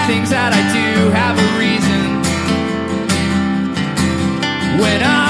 things that I do have a reason. When